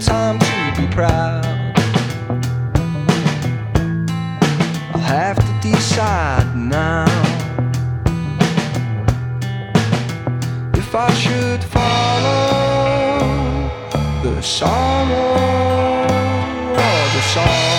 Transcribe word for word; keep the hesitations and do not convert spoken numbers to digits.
time to be proud. I'll have to decide now if I should follow the sorrow or the song.